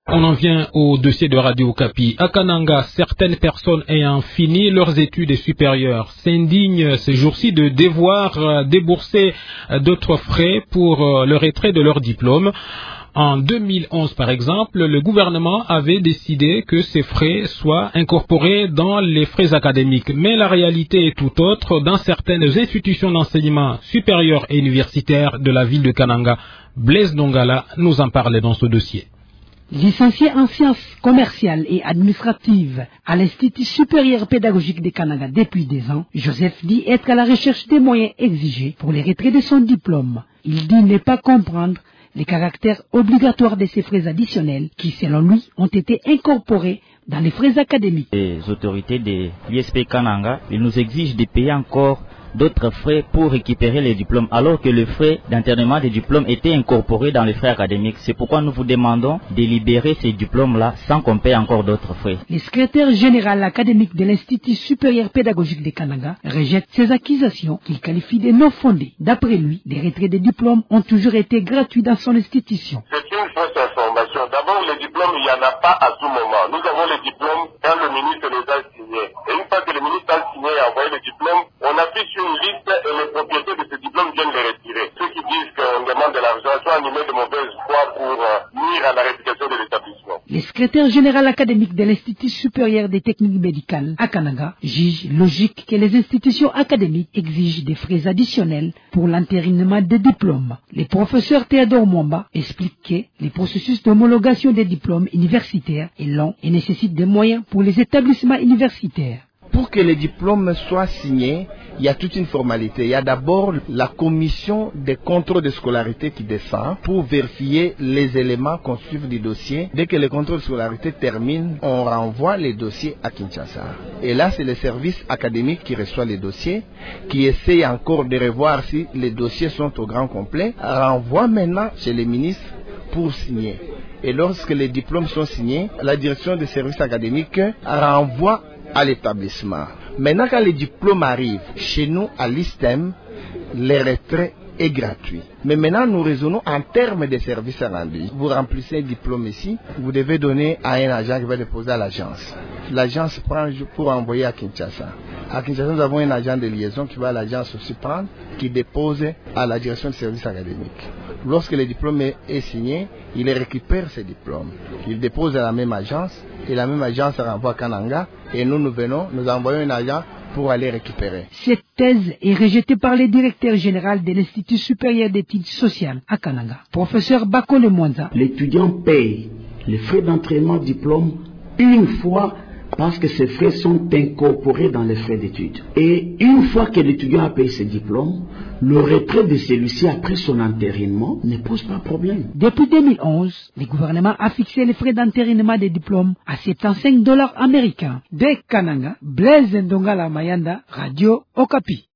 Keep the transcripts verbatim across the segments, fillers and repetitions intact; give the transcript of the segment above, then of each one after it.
On en vient au dossier de Radio Okapi. À Kananga, certaines personnes ayant fini leurs études supérieures s'indignent ces jours-ci de devoir débourser d'autres frais pour le retrait de leur diplôme. En deux mille onze, par exemple, le gouvernement avait décidé que ces frais soient incorporés dans les frais académiques. Mais la réalité est tout autre dans certaines institutions d'enseignement supérieur et universitaire de la ville de Kananga. Blaise Dongala nous en parlait dans ce dossier. Licencié en sciences commerciales et administratives à l'Institut supérieur pédagogique de Kananga depuis des ans, Joseph dit être à la recherche des moyens exigés pour le retrait de son diplôme. Il dit ne pas comprendre les caractères obligatoires de ces frais additionnels qui, selon lui, ont été incorporés dans les frais académiques. Les autorités de l'I S P Kananga, ils nous exigent de payer encore d'autres frais pour récupérer les diplômes, alors que le frais d'internement des diplômes était incorporé dans les frais académiques. C'est pourquoi nous vous demandons de libérer ces diplômes-là sans qu'on paye encore d'autres frais. Le secrétaire général académique de l'Institut supérieur pédagogique de Kananga rejette ces accusations qu'il qualifie de non fondées. D'après lui, les retraits des diplômes ont toujours été gratuits dans son institution. C'est une fausse information. D'abord, les diplômes, il n'y en a pas à tout moment. Nous avons les diplômes quand le ministre les a signés. Et une fois que le ministre a signé et envoyé les diplômes, on affiche une liste et les propriétaires de ces diplômes viennent les retirer. Ceux qui disent qu'on demande de l'argent sont animés de mauvaise foi pour euh, nuire à la réputation de l'établissement. Le secrétaire général académique de l'Institut supérieur des techniques médicales à Kananga juge logique que les institutions académiques exigent des frais additionnels pour l'entérinement des diplômes. Le professeur Théodore Mwamba explique que le processus d'homologation des diplômes universitaires est long et nécessite des moyens pour les établissements universitaires. Pour que les diplômes soient signés, il y a toute une formalité. Il y a d'abord la commission des contrôles de scolarité qui descend pour vérifier les éléments constitutifs du dossier. Dès que les contrôles de scolarité terminent, on renvoie les dossiers à Kinshasa. Et là, c'est le service académique qui reçoit les dossiers, qui essaye encore de revoir si les dossiers sont au grand complet, renvoie maintenant chez les ministres pour signer. Et lorsque les diplômes sont signés, la direction des services académiques renvoie à l'établissement. Maintenant, quand les diplômes arrivent chez nous à l'I S T E M, le retrait est gratuit. Mais maintenant, nous raisonnons en termes de services rendus. Vous remplissez un diplôme ici, vous devez donner à un agent qui va déposer à l'agence. L'agence prend pour envoyer à Kinshasa. À Kinshasa, nous avons un agent de liaison qui va à l'agence aussi prendre, qui dépose à la direction des services académiques. Lorsque le diplôme est signé, il récupère ses diplômes. Il dépose à la même agence et la même agence renvoie à Kananga et nous, nous venons, nous envoyons un agent pour aller récupérer. Cette thèse est rejetée par le directeur général de l'Institut supérieur d'études sociales à Kananga, professeur Bakole Mwanza. L'étudiant paye les frais d'entraînement diplôme une fois parce que ces frais sont incorporés dans les frais d'études. Et une fois que l'étudiant a payé ses diplômes, le retrait de celui-ci après son entérinement ne pose pas de problème. Depuis deux mille onze, le gouvernement a fixé les frais d'entérinement des diplômes à soixante-quinze dollars américains. De Kananga, Blaise Ndongala Mayanda, Radio Okapi.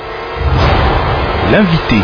L'invité.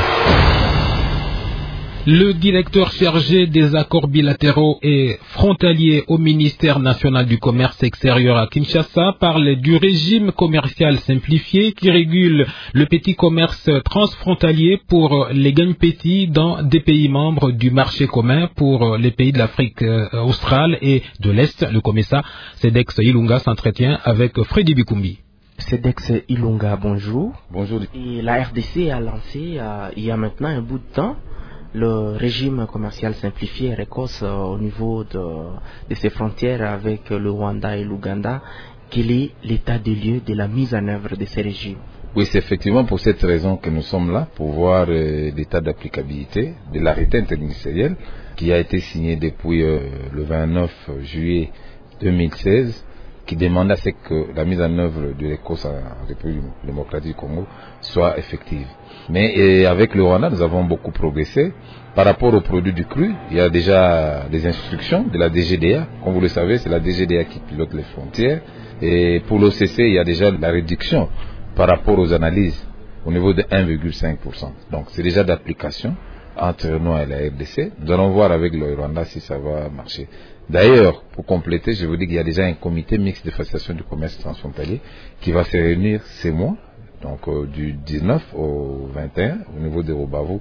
Le directeur chargé des accords bilatéraux et frontaliers au ministère national du commerce extérieur à Kinshasa parle du régime commercial simplifié qui régule le petit commerce transfrontalier pour les gagne-petits dans des pays membres du marché commun pour les pays de l'Afrique australe et de l'Est. Le commissaire Sedex Ilunga s'entretient avec Freddy Bikumbi. Sedex Ilunga, bonjour. Bonjour. Et la R D C a lancé euh, il y a maintenant un bout de temps le régime commercial simplifié RECOS euh, au niveau de, de ses frontières avec le Rwanda et l'Ouganda. Quel est l'état des lieux de la mise en œuvre de ces régimes? Oui, c'est effectivement pour cette raison que nous sommes là, pour voir euh, l'état d'applicabilité de l'arrêté interministériel qui a été signé depuis euh, le vingt-neuf juillet deux mille seize, qui demande à ce que la mise en œuvre de l'ECOS en République démocratique du Congo soit effective. Mais et avec le Rwanda, nous avons beaucoup progressé. Par rapport aux produits du cru, il y a déjà des instructions de la D G D A. Comme vous le savez, c'est la D G D A qui pilote les frontières. Et pour l'O C C, il y a déjà la réduction par rapport aux analyses au niveau de un virgule cinq pour cent. Donc c'est déjà d'application entre nous et la R D C. Nous allons voir avec le Rwanda si ça va marcher. D'ailleurs, pour compléter, je vous dis qu'il y a déjà un comité mixte de facilitation du commerce transfrontalier qui va se réunir ces mois, donc euh, du dix-neuf au vingt et un, au niveau de Rubavu,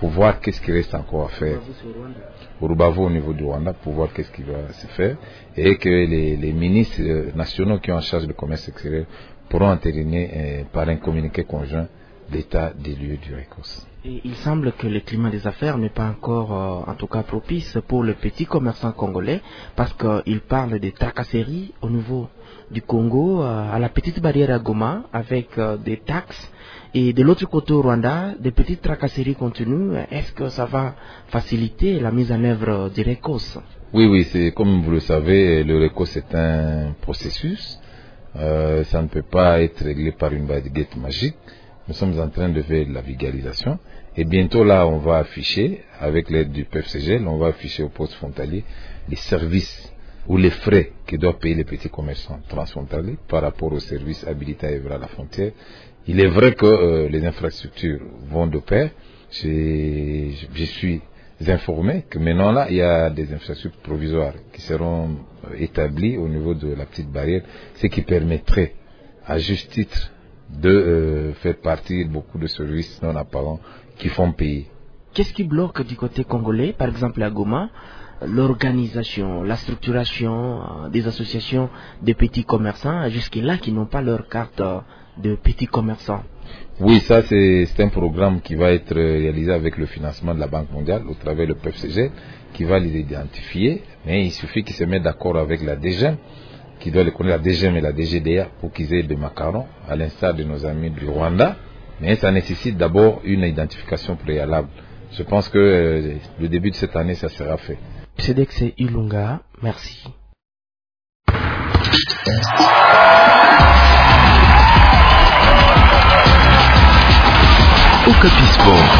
pour voir qu'est-ce qui reste encore à faire. Au Rubavu, au niveau du Rwanda, pour voir qu'est-ce qui va se faire, et que les, les ministres nationaux qui ont en charge le commerce extérieur pourront entériner euh, par un communiqué conjoint l'état des lieux du RECOS. Et il semble que le climat des affaires n'est pas encore, euh, en tout cas, propice pour le petit commerçant congolais, parce qu'il parle de tracasseries au niveau du Congo, euh, à la petite barrière à Goma, avec euh, des taxes, et de l'autre côté au Rwanda, des petites tracasseries continuent. Est-ce que ça va faciliter la mise en œuvre du RECOS? Oui, oui, c'est comme vous le savez, le RECOS est un processus. Euh, ça ne peut pas être réglé par une baguette magique. Nous sommes en train de faire de la vulgarisation. Et bientôt là, on va afficher, avec l'aide du P F C G L, on va afficher au poste frontalier les services ou les frais que doivent payer les petits commerçants transfrontaliers par rapport aux services habilités à œuvrer à la frontière. Il est vrai que euh, les infrastructures vont de pair. Je, je suis informé que maintenant là, il y a des infrastructures provisoires qui seront établies au niveau de la petite barrière, ce qui permettrait à juste titre de euh, faire partir beaucoup de services non apparents qui font payer. Qu'est-ce qui bloque du côté congolais, par exemple à Goma, l'organisation, la structuration euh, des associations de petits commerçants jusque-là qui n'ont pas leur carte euh, de petits commerçants? Oui, ça c'est un programme qui va être réalisé avec le financement de la Banque mondiale au travers du P F C G qui va les identifier, mais il suffit qu'ils se mettent d'accord avec la D G E M, qui doit les connaître, la D G E M et la D G D A, pour qu'ils aient des macarons, à l'instar de nos amis du Rwanda, mais ça nécessite d'abord une identification préalable. Je pense que euh, le début de cette année, ça sera fait. C D X Ilunga, merci. Okapi Sport.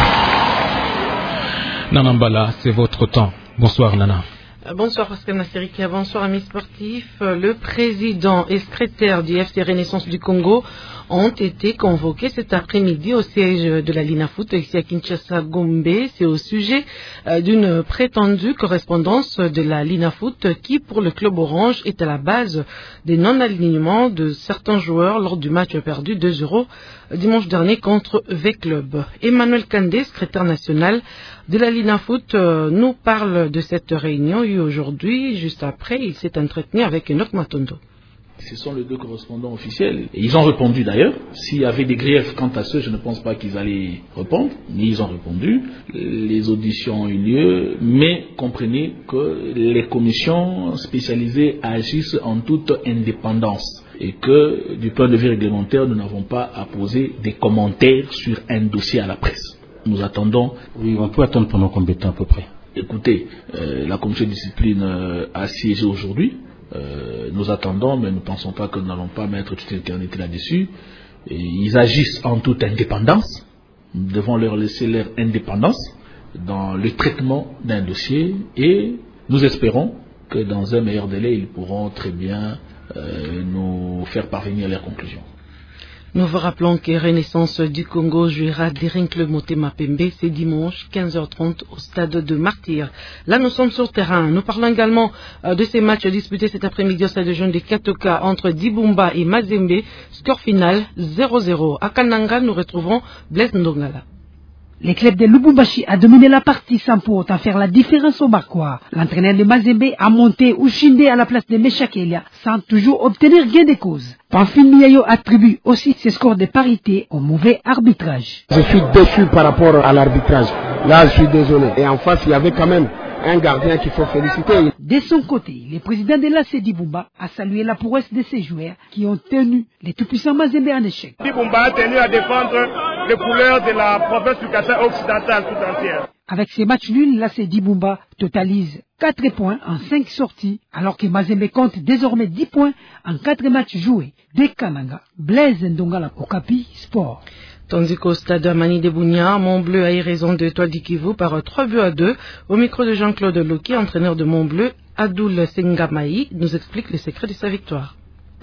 Nana Mbala, c'est votre temps. Bonsoir Nana. Bonsoir Pascal Nasserikia, bonsoir amis sportifs. Le président et secrétaire du F C Renaissance du Congo ont été convoqués cet après-midi au siège de la Linafoot ici à Kinshasa Gombe. C'est au sujet euh, d'une prétendue correspondance de la Linafoot qui, pour le club orange, est à la base des non-alignements de certains joueurs lors du match perdu deux zéro dimanche dernier contre V-Club. Emmanuel Kandé, secrétaire national de la Linafoot, euh, nous parle de cette réunion eue aujourd'hui. Juste après, il s'est entretenu avec Enoch Matondo. Ce sont les deux correspondants officiels. Et ils ont répondu d'ailleurs. S'il y avait des griefs quant à ceux, je ne pense pas qu'ils allaient répondre. Mais ils ont répondu. Les auditions ont eu lieu. Mais comprenez que les commissions spécialisées agissent en toute indépendance. Et que du point de vue réglementaire, nous n'avons pas à poser des commentaires sur un dossier à la presse. Nous attendons. Oui, on peut attendre pendant combien de temps à peu près? Écoutez, euh, la commission de discipline euh, a siégé aujourd'hui. Euh, nous attendons, mais nous ne pensons pas que nous n'allons pas mettre toute l'éternité là-dessus. Et ils agissent en toute indépendance. Nous devons leur laisser leur indépendance dans le traitement d'un dossier et nous espérons que dans un meilleur délai, ils pourront très bien euh, nous faire parvenir leurs conclusions. Nous vous rappelons que Renaissance du Congo jouera d'Erinkle Motema Pembe ce dimanche quinze heures trente au stade de Martyrs. Là, nous sommes sur terrain. Nous parlons également euh, de ces matchs disputés cet après-midi au stade de jeune de Katoka entre Dibumba et Mazembe. Score final zéro zéro. À Kananga, nous retrouvons Blaise Ndongala. Les clubs de Lubumbashi a dominé la partie sans pour autant faire la différence au Bakwa. L'entraîneur de Mazembe a monté Ushinde à la place de Meshakelia sans toujours obtenir gain de cause. Pamphile Miayo attribue aussi ses scores de parité au mauvais arbitrage. Je suis déçu par rapport à l'arbitrage. Là, je suis désolé. Et en face, il y avait quand même un gardien qu'il faut féliciter. De son côté, le président de l'A C Dibumba a salué la prouesse de ses joueurs qui ont tenu les tout-puissants Mazembe en échec. Dibumba a tenu à défendre les couleurs de la province du Kassai occidental tout entière. Avec ces matchs nuls, l'A C Dibumba totalise quatre points en cinq sorties, alors que Mazembe compte désormais dix points en quatre matchs joués. De Kananga, Blaise Ndongala, Okapi Sport. Tandis qu'au stade Amani de Bounia, Montbleu a eu raison de Étoile du Kivu par trois buts à deux. Au micro de Jean-Claude Loki, entraîneur de Montbleu, Adoul Sengamaï nous explique les secrets de sa victoire.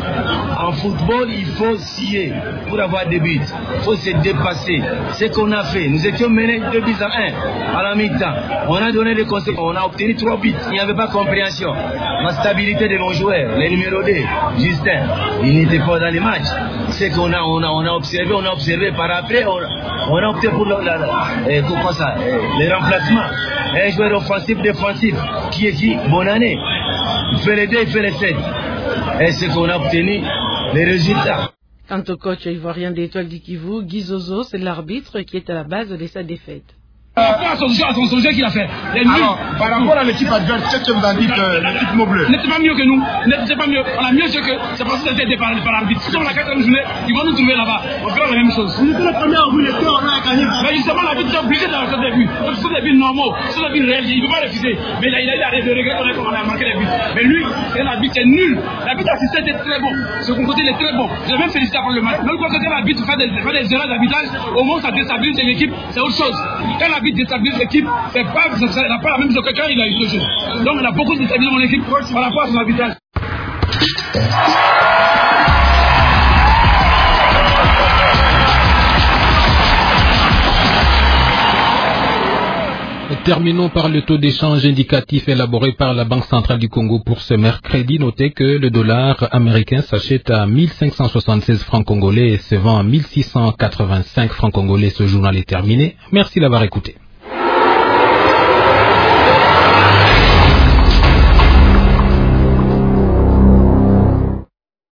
En football, il faut scier pour avoir des buts. Il faut se dépasser. Ce qu'on a fait, nous étions menés deux buts à un à la mi-temps. On a donné des conseils, on a obtenu trois buts. Il n'y avait pas compréhension. La stabilité de nos joueurs, les numéros deux, Justin, il n'était pas dans les matchs. Ce qu'on a, on a, on a observé, on a observé par après, on, on a opté pour le, la, la, eh, quoi ça, eh, les remplacements. Un joueur offensif, défensif, qui est qui? Bonne année. Il fait les deux, il fait les sept. Et ce qu'on a obtenu, les résultats. Quant au coach ivoirien des Étoiles du Kivu, Guy Zozo, c'est l'arbitre qui est à la base de sa défaite. Par rapport à son jeu, à son, son jeu qu'il a fait. Alors, par rapport à l'équipe adverse, qu'est-ce que vous avez dit que l'équipe mauvaise n'était pas mieux que nous. N'était pas mieux. On a mieux joué que. C'est parce que c'était aidé par, par l'arbitre. Si on a la quatrième journée, ils vont nous trouver là-bas. On fera la même chose. Vous étiez le premier à vous laisser, on a gagné. Mais justement, l'arbitre est obligé d'avoir des buts. Donc, ce sont des buts normaux. Ce sont des buts réels. Il ne peut pas refuser. Mais là, il a eu des regrets qu'on a marqué les buts. Mais lui, c'est un arbitre qui est nul. L'arbitre assistant était très bon. Ce qu'on côté, il est très bon. Je vais même féliciter pour le match. Même quand l'arbitre fait des, fait des erreurs d'arbitrage, au moins ça déstabilise l'équipe. C'est autre chose. Quand l'arbitre déstabilise l'équipe, c'est pas, ça n'a pas la même chose que quand il a eu le jeu. Donc on a beaucoup de déstabilisé mon équipe par rapport à son arbitrage. Terminons par le taux d'échange indicatif élaboré par la Banque centrale du Congo pour ce mercredi. Notez que le dollar américain s'achète à mille cinq cent soixante-seize francs congolais et se vend à mille six cent quatre-vingt-cinq francs congolais. Ce journal est terminé. Merci d'avoir écouté.